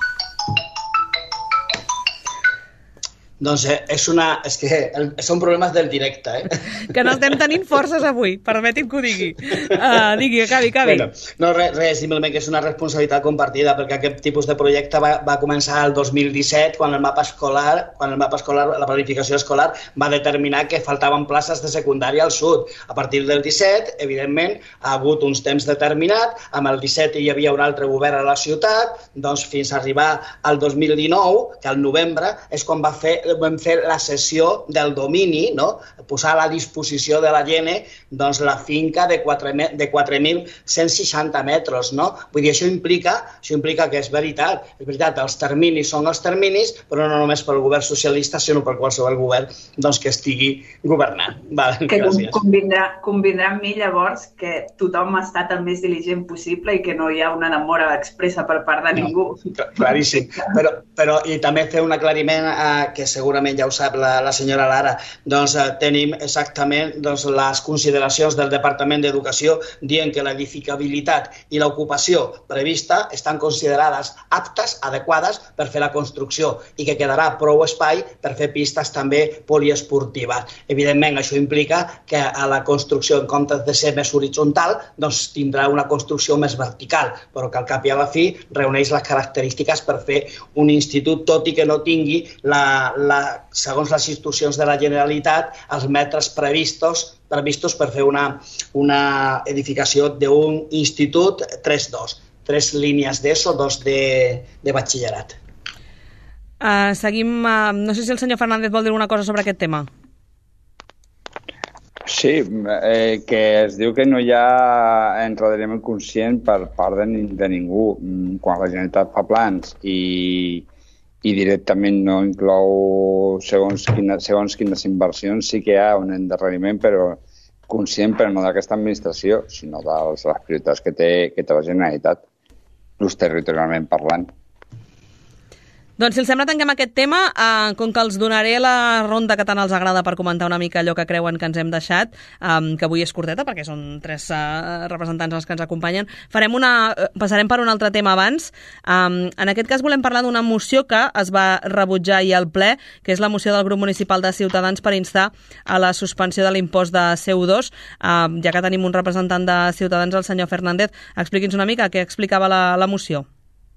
Doncs és que són problemes del directe, Que no estem tenint forces avui, permeti'm que ho digui. Digui, acabi. Bueno, no, res, simplement que és una responsabilitat compartida, perquè aquest tipus de projecte va començar el 2017, quan el mapa escolar, la planificació escolar, va determinar que faltaven places de secundària al sud. A partir del 17, evidentment, ha hagut uns temps determinats, amb el 17 hi havia un altre govern a la ciutat, doncs fins a arribar al 2019, que al novembre és quan vam fer la cessió del domini, no? Posar a la disposició de la Gene doncs, la finca de 4.160 metres. No? Vull dir, això implica que és veritat, els terminis són els terminis, però no només pel govern socialista, sinó per qualsevol govern doncs, que estigui governant. Vale, que convindrà amb mi llavors que tothom ha estat el més diligent possible i que no hi ha una demora expressa per part de ningú. Claríssim. Però i també fer un aclariment que segurament ja ho sap la senyora Lara, doncs tenim exactament les consideracions del Departament d'Educació dient que l'edificabilitat i l'ocupació prevista estan considerades aptes, adequades per fer la construcció i que quedarà prou espai per fer pistes també poliesportives. Evidentment, això implica que a la construcció, en comptes de ser més horitzontal, doncs tindrà una construcció més vertical, però que al cap i a la fi reuneix les característiques per fer un institut, tot i que no tingui segons les instruccions de la Generalitat, els metres previstos per fer una edificació d'un institut 3-2, 3 línies d'ESO, 2 de batxillerat. Seguim, no sé si el senyor Fernández vol dir alguna cosa sobre aquest tema. Sí, que es diu que no hi ha enrederament conscient per part de ningú. Quan la Generalitat fa plans i directament no inclou segons quines inversions, sí que hi ha un endarreriment, però conscient, però no d'aquesta administració, sinó de les prioritats que té la Generalitat, l'ús territorialment parlant. Doncs si els sembla tanquem aquest tema, com que els donaré la ronda que tant els agrada per comentar una mica allò que creuen que ens hem deixat, que avui és curteta perquè són 3 representants els que ens acompanyen, passarem per un altre tema abans. En aquest cas volem parlar d'una moció que es va rebutjar ahir al ple, que és la moció del grup municipal de Ciutadans per instar a la suspensió de l'impost de CO2. Ja que tenim un representant de Ciutadans, el senyor Fernández, expliqui'ns una mica què explicava la moció.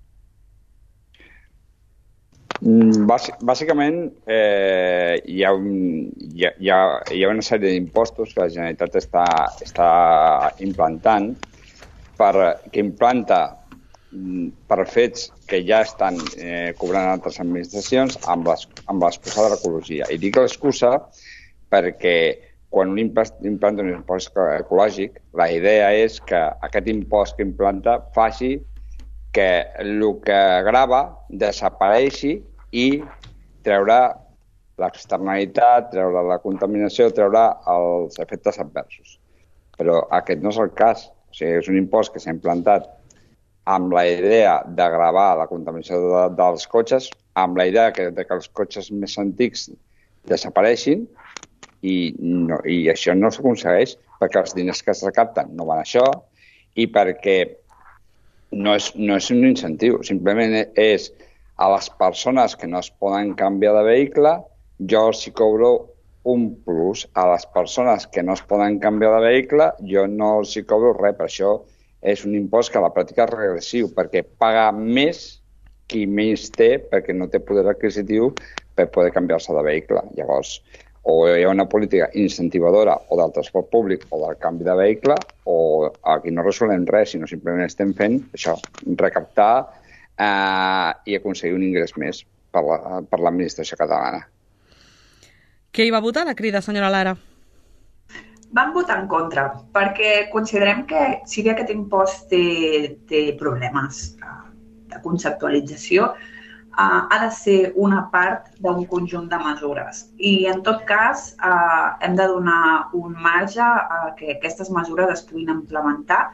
Bàsicament, hi ha una sèrie d'impostos que la Generalitat està implantant que implanta per fets que ja estan cobrant altres administracions amb l'excusa de l'ecologia. I dic l'excusa perquè quan un implanta un impost ecològic, la idea és que aquest impost que implanta faci que el que grava desapareixi i treure l'externalitat, treure la contaminació, treure els efectes adversos. Però aquest no és el cas. O sigui, és un impost que s'ha implantat amb la idea de gravar la contaminació dels cotxes, amb la idea que els cotxes més antics desapareixin i això no s'aconsegueix perquè els diners que es recapten no van a això i perquè no és un incentiu, simplement és a les persones que no es poden canviar de vehicle, jo els cobro un plus. A les persones que no es poden canviar de vehicle, jo no els cobro res. Per això és un impost que a la pràctica és regressiu, perquè paga més qui menys té, perquè no té poder adquisitiu per poder canviar-se de vehicle. Llavors, o hi ha una política incentivadora o del transport públic o del canvi de vehicle, o aquí no resolem res, sinó simplement estem fent això, recaptar i aconseguir un ingrés més per l'administració catalana. Què hi va votar la Crida, senyora Lara? Vam votar en contra, perquè considerem que si bé aquest impost té problemes de conceptualització, ha de ser una part d'un conjunt de mesures. I, en tot cas, hem de donar un marge a que aquestes mesures es puguin implementar.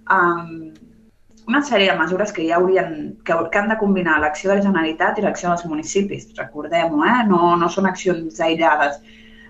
Una sèrie de mesures que han de combinar l'acció de la Generalitat i l'acció dels municipis. Recordem-ho, no són accions aïllades.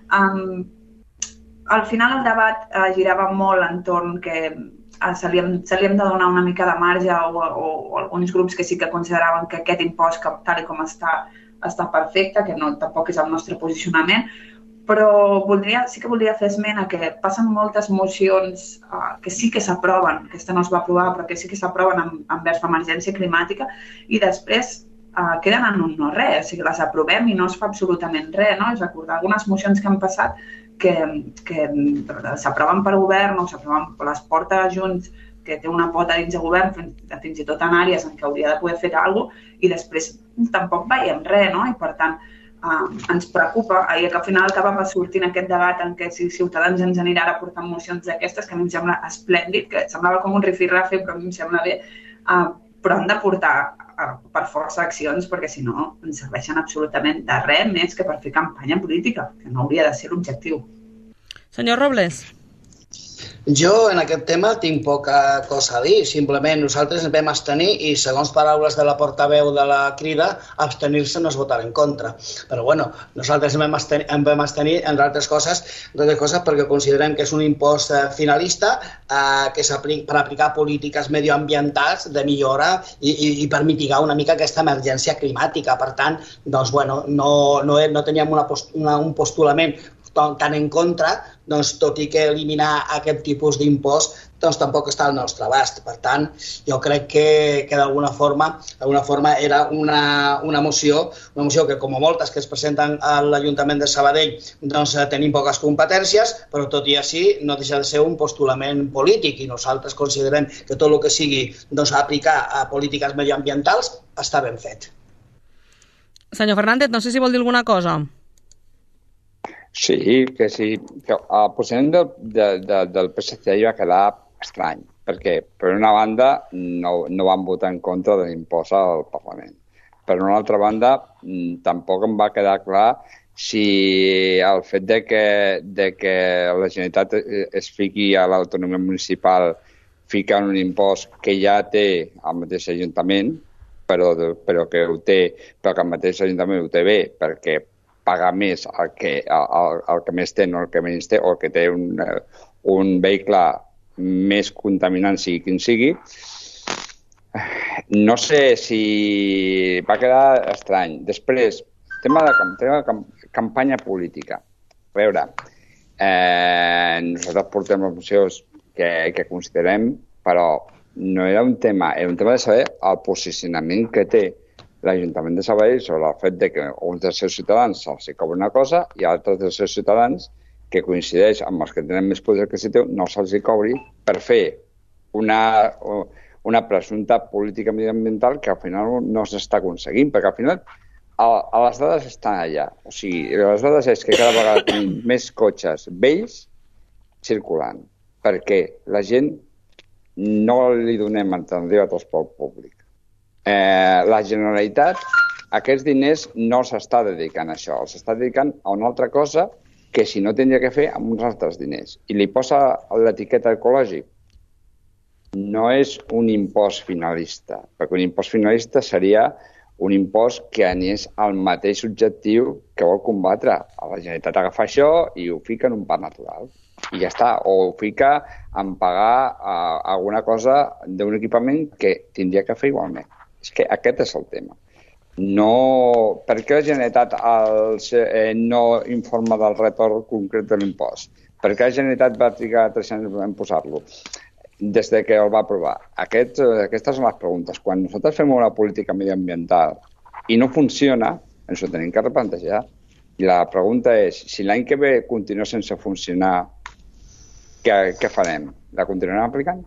Al final el debat girava molt entorn que se li hem de donar una mica de marge o alguns grups que sí que consideraven que aquest impost, tal com està perfecte, que tampoc és el nostre posicionament, però sí que voldria fer esment a que passen moltes mocions que sí que s'aproven, aquesta no es va aprovar, però que sí que s'aproven envers l'emergència climàtica i després queden en un no res, o sigui, les aprovem i no es fa absolutament res, no? És recordar algunes mocions que han passat que s'aproven per govern o s'aproven per les portes Junts, que té una pota dins de govern, fins i tot en àrees en què hauria de poder fer alguna cosa, i després tampoc veiem res, no? I per tant, ens preocupa, que al final acaba sortint aquest debat en què si Ciutadans ens anirà ara portant mocions d'aquestes, que a mi em sembla esplèndid, que semblava com un rifirrafe, però a mi em sembla bé, però han de portar per força accions, perquè si no ens serveixen absolutament de res més que per fer campanya política, que no hauria de ser l'objectiu. Senyor Robles. Jo en aquest tema tinc poca cosa a dir, simplement nosaltres ens vam abstenir i segons paraules de la portaveu de la Crida, abstenir-se no és votar en contra. Però bueno, nosaltres ens vam abstenir entre altres coses perquè considerem que és un impost finalista que s'aplica per aplicar polítiques medioambientals de millora i per mitigar una mica aquesta emergència climàtica. Per tant, doncs, bueno, no teníem un postulament tan en contra, doncs, tot i que eliminar aquest tipus d'impost doncs, tampoc està al nostre abast. Per tant, jo crec que d'alguna forma era una moció que, com moltes que es presenten a l'Ajuntament de Sabadell, doncs tenim poques competències, però tot i així no deixa de ser un postulament polític i nosaltres considerem que tot el que sigui aplicar a polítiques medioambientals està ben fet. Senyor Fernández, no sé si vol dir alguna cosa. Sí, que sí. El posicionament del PSC va quedar estrany, perquè per una banda no van votar en contra de l'impost al Parlament. Per una altra banda, tampoc em va quedar clar si el fet de que la Generalitat es fiqui a l'autonomia municipal ficant un impost que ja té el mateix Ajuntament, però que ho té, però que el mateix Ajuntament ho té bé, perquè paga més el que més té, no el que menys té, o el que té un vehicle més contaminant, sigui quin sigui. No sé si va quedar estrany. Després, tema de campanya política. A veure, nosaltres portem les mocions que considerem, però no era un tema, era un tema de saber el posicionament que té l'Ajuntament de Sabadell sobre el fet de que uns dels seus ciutadans se'ls cobra una cosa i altres dels seus ciutadans, que coincideix amb els que tenen més poder adquisitiu, no se'ls cobri per fer una presumpta política mediambiental que al final no s'està aconseguint, perquè al final les dades estan allà. O sigui, les dades és que cada vegada tenim més cotxes vells circulant, perquè la gent no li donem alternativa a transport públic. La Generalitat, aquests diners no s'està dedicant a això, s'està dedicant a una altra cosa que si no tindria que fer amb uns altres diners. I li posa l'etiqueta ecològic. No és un impost finalista, perquè un impost finalista seria un impost que anés al mateix objectiu que vol combatre. La Generalitat agafa això i ho fica en un parc natural. I ja està. O ho fica en pagar alguna cosa d'un equipament que tindria que fer igualment. És que aquest és el tema. No, per què la Generalitat no informa del retorn concret de l'impost? Per què la Generalitat va trigar 3 anys en posar-lo des de que el va aprovar? Aquestes són les preguntes. Quan nosaltres fem una política mediambiental i no funciona, ens ho tenim que replantejar. I la pregunta és, si l'any que ve continua sense funcionar, què farem? La continuarem aplicant?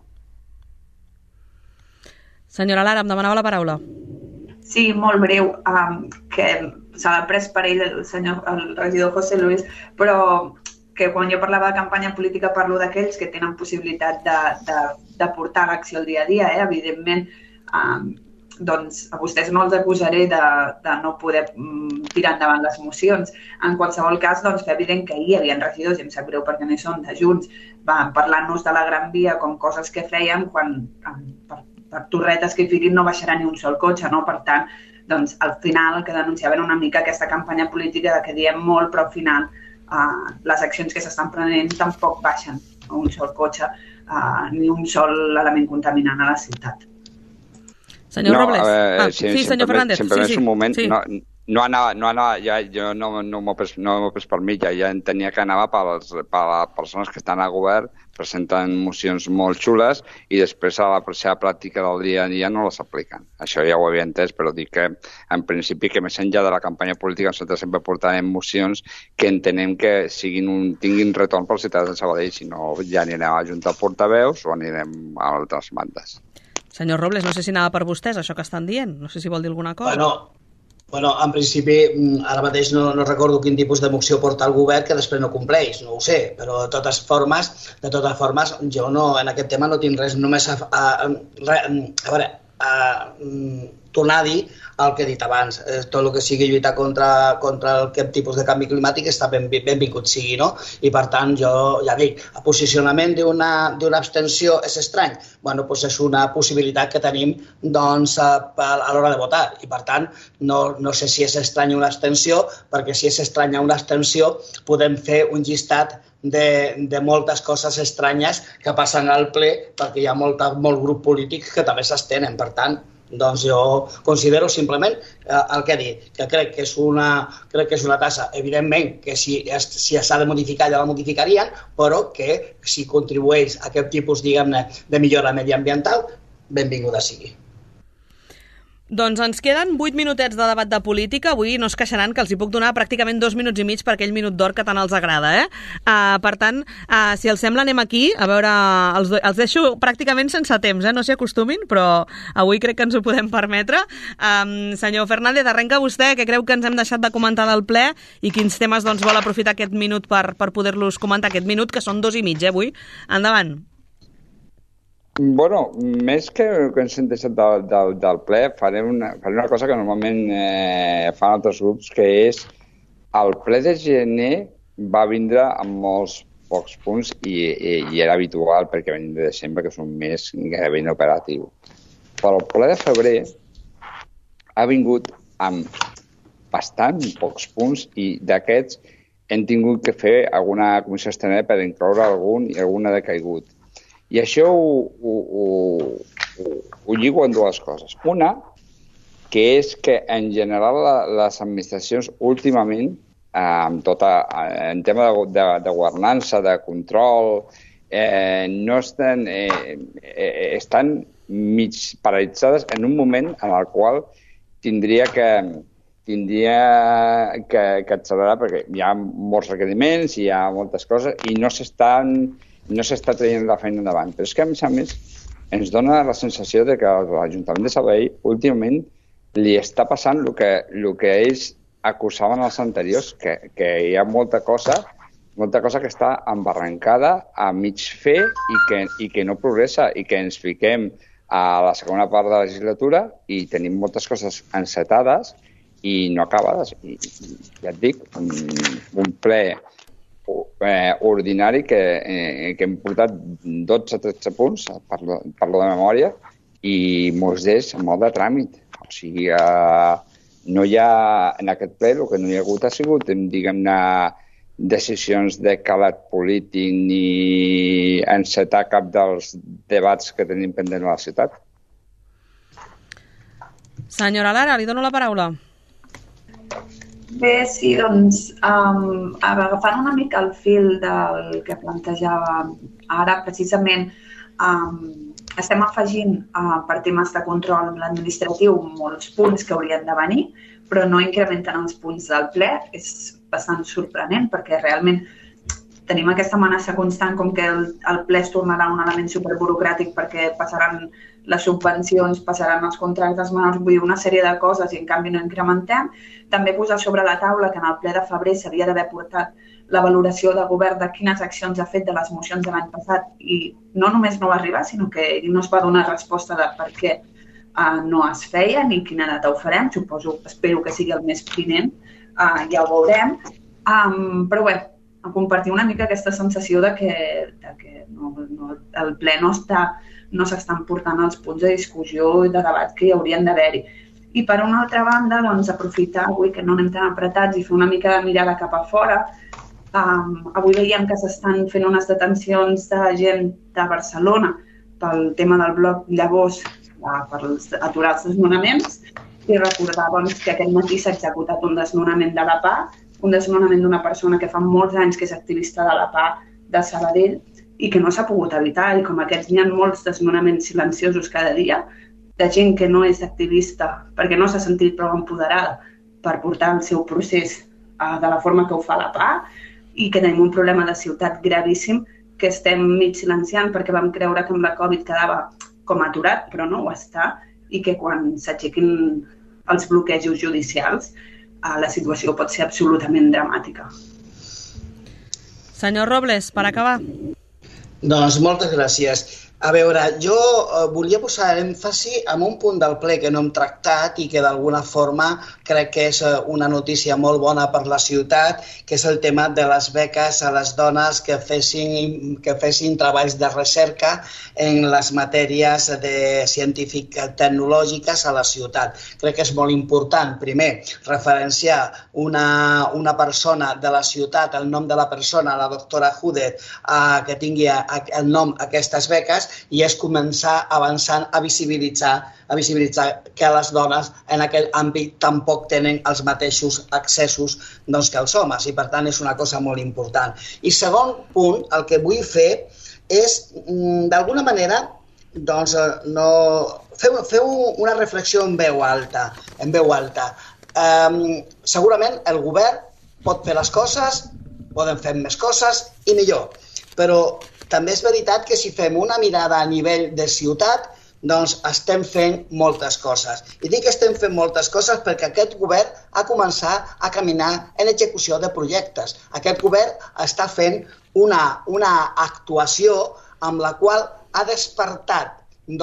Senyora Lara, em demanava la paraula. Sí, molt breu, que se l'ha pres per ell el regidor José Luis, però que quan jo parlava de campanya política parlo d'aquells que tenen possibilitat de portar l'acció al dia a dia. Evidentment, doncs a vostès no els acusaré de no poder tirar endavant les mocions. En qualsevol cas, doncs, fer evident que hi havia regidors, i em sap greu perquè no hi són, de Junts, parlant-nos de la Gran Via com coses que feien quan per torretes que hi fiquin no baixarà ni un sol cotxe, no? Per tant, doncs, al final el que denunciaven una mica aquesta campanya política de que diem molt, però al final les accions que s'estan prenent tampoc baixen un sol cotxe ni un sol element contaminant a la ciutat. Senyor Robles. Sí, senyor Fernández. Sempre sí, un moment, sí. no anava, jo no m'ho he pres per mi, ja entenia que anava per les persones que estan al govern, presenten mocions molt xules i després a la seva pràctica del dia a dia no les apliquen. Això ja ho havia entès, però dic que en principi que més enllà de la campanya política nosaltres sempre portarem mocions que entenem que tinguin retorn pels ciutadans de Sabadell, si no ja anirem a juntar portaveus o anirem a altres bandes. Senyor Robles, no sé si anava per vostès això que estan dient, no sé si vol dir alguna cosa. Bueno, en principi, ara mateix no recordo quin tipus de moció porta el govern que després no compleix, no ho sé, però de totes formes, jo en aquest tema no tinc res, només tornar a dir el que he dit abans. Tot el que sigui lluitar contra aquest tipus de canvi climàtic està benvingut sigui, no? I per tant, jo ja dic, el posicionament d'una abstenció és estrany. Bueno, doncs és una possibilitat que tenim doncs, a l'hora de votar. I per tant, no sé si és estranya una abstenció, perquè si és estranya una abstenció podem fer un llistat de moltes coses estranyes que passen al ple perquè hi ha molt grup polític que també s'estenen. Per tant, doncs jo considero simplement el que he dit, que crec que és una tassa, evidentment que si s'ha de modificar ja la modificarien, però que si contribueix a aquest tipus, diguem-ne, de millora mediambiental, benvinguda sigui. Doncs ens queden 8 minutets de debat de política. Avui no es queixaran que els hi puc donar pràcticament 2 minuts i mig per aquell minut d'or que tant els agrada. Per tant, si els sembla, anem aquí. A veure, els deixo pràcticament sense temps, no s'hi acostumin, però avui crec que ens ho podem permetre. Senyor Fernández, arrenca vostè, que creu que ens hem deixat de comentar del ple i quins temes doncs, vol aprofitar aquest minut per poder-los comentar. Aquest minut, que són 2 i mig, avui. Endavant. Bueno, més que ens hem deixat del ple, faré una cosa que normalment fan altres grups, que és el ple de gener va vindre amb molts pocs punts i era habitual perquè venim de desembre, que és un mes gairebé inoperatiu. Però el ple de febrer ha vingut amb bastant pocs punts i d'aquests hem tingut que fer alguna comissió extraordinària per incloure algun i algun ha decaigut. I això ho lligo en dues coses. Una, que és que en general les administracions últimament, en tema de governança, de control, no estan mig paralitzades en un moment en el qual tindria que accelerar perquè hi ha molts requeriments, hi ha moltes coses i no s'està traient la feina endavant. Però és que, a més, ens dona la sensació de que l'Ajuntament de Sabadell últimament li està passant el que ells acusaven els anteriors, que hi ha molta cosa que està embarrancada a mig fer i que no progressa i que ens fiquem a la segona part de la legislatura i tenim moltes coses encetades i no acabades. I ja et dic, un ple ordinari que hem portat 12-13 punts, parlo de memòria, i molts d'ells en molt de tràmit. O sigui, no hi ha, en aquest ple, el que no hi ha hagut ha sigut, diguem-ne, decisions de calat polític ni encetar cap dels debats que tenim pendent a la ciutat. Senyora Lara, li dono la paraula. Bé, sí, doncs, agafant una mica el fil del que plantejava ara, precisament, estem afegint per temes de control administratiu molts punts que haurien de venir, però no incrementen els punts del ple. És bastant sorprenent perquè realment tenim aquesta amenaça constant com que el ple es tornarà un element superburocràtic perquè passaran les subvencions, passaran els contractes menors, vull dir, una sèrie de coses i en canvi no incrementem. També posar sobre la taula que en el ple de febrer s'havia d'haver portat la valoració de govern de quines accions ha fet de les mocions de l'any passat i no només no va arribar, sinó que no es va donar resposta de per què no es feia ni quina data ho farem. Espero que sigui el més primer, ja ho veurem. Però bé, compartir una mica aquesta sensació de que el ple no s'estan portant els punts de discussió i de debat que hi haurien d'haver-hi. I per una altra banda, doncs, aprofitar avui que no anem tan apretats i fer una mica de mirada cap a fora. Avui veiem que s'estan fent unes detencions de gent de Barcelona pel tema del bloc Llavors per aturar els desnonaments i recordar que aquest matí s'ha executat un desnonament de la PA, un desnonament d'una persona que fa molts anys que és activista de la PA de Sabadell i que no s'ha pogut evitar. I com aquests n'hi ha molts desnonaments silenciosos cada dia de gent que no és activista perquè no s'ha sentit prou empoderada per portar el seu procés de la forma que ho fa la PA i que tenim un problema de ciutat gravíssim que estem mig silenciant perquè vam creure que amb la Covid quedava com aturat, però no ho està, i que quan s'aixequin els bloquejos judicials la situació pot ser absolutament dramàtica. Senyor Robles, per acabar. Doncs moltes gràcies. A veure, jo volia posar èmfasi en un punt del ple que no hem tractat i que d'alguna forma crec que és una notícia molt bona per la ciutat, que és el tema de les beques a les dones que fessin treballs de recerca en les matèries científic-tecnològiques a la ciutat. Crec que és molt important, primer, referenciar una persona de la ciutat, el nom de la persona, la doctora Hudet, que tingui el nom aquestes beques, i és començar avançant a visibilitzar que les dones en aquell àmbit tampoc tenen els mateixos accessos que els homes i per tant és una cosa molt important. I segon punt, el que vull fer és d'alguna manera fer una reflexió en veu alta. Segurament el govern pot fer les coses, poden fer més coses i millor, però també és veritat que si fem una mirada a nivell de ciutat, doncs estem fent moltes coses. I dic que estem fent moltes coses perquè aquest govern ha començat a caminar en execució de projectes. Aquest govern està fent una actuació amb la qual ha despertat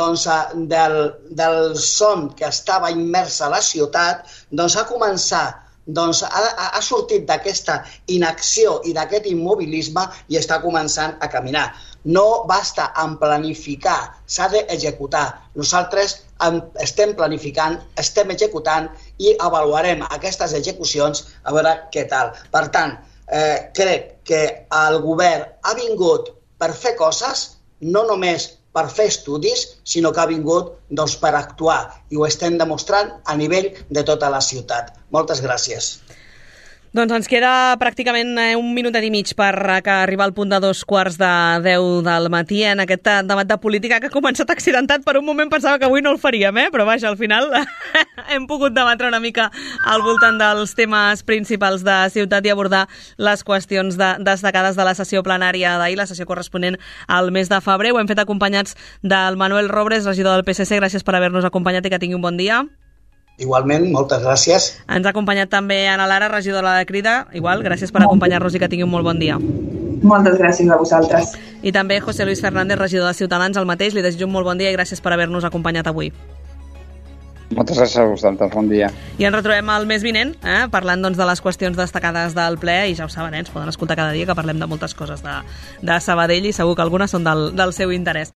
del son que estava immers a la ciutat, ha començat ha sortit d'aquesta inacció i d'aquest immobilisme i està començant a caminar. No basta en planificar, s'ha d'executar. Nosaltres estem planificant, estem executant i avaluarem aquestes execucions a veure què tal. Per tant, crec que el govern ha vingut per fer coses, no només per fer estudis, sinó que ha vingut per actuar i ho estem demostrant a nivell de tota la ciutat. Moltes gràcies. Doncs ens queda pràcticament un minutet i mig per arribar al punt de 9:45 del matí en aquest debat de política que ha començat accidentat. Per un moment pensava que avui no el faríem, però vaja, al final hem pogut debatre una mica al voltant dels temes principals de ciutat i abordar les qüestions destacades de la sessió plenària d'ahir, la sessió corresponent al mes de febrer. Ho hem fet acompanyats del Manuel Robres, regidor del PSC. Gràcies per haver-nos acompanyat i que tingui un bon dia. Igualment, moltes gràcies. Ens ha acompanyat també Ana Lara, regidora de Crida. Igual, gràcies per acompanyar-nos i que tingui un molt bon dia. Moltes gràcies a vosaltres. I també José Luis Fernández, regidor de Ciutadans, el mateix. Li desitjo un molt bon dia i gràcies per haver-nos acompanyat avui. Moltes gràcies a vosaltres, bon dia. I ens retrobem el mes vinent, parlant de les qüestions destacades del ple, i ja ho saben, ens poden escoltar cada dia que parlem de moltes coses de Sabadell i segur que algunes són del seu interès.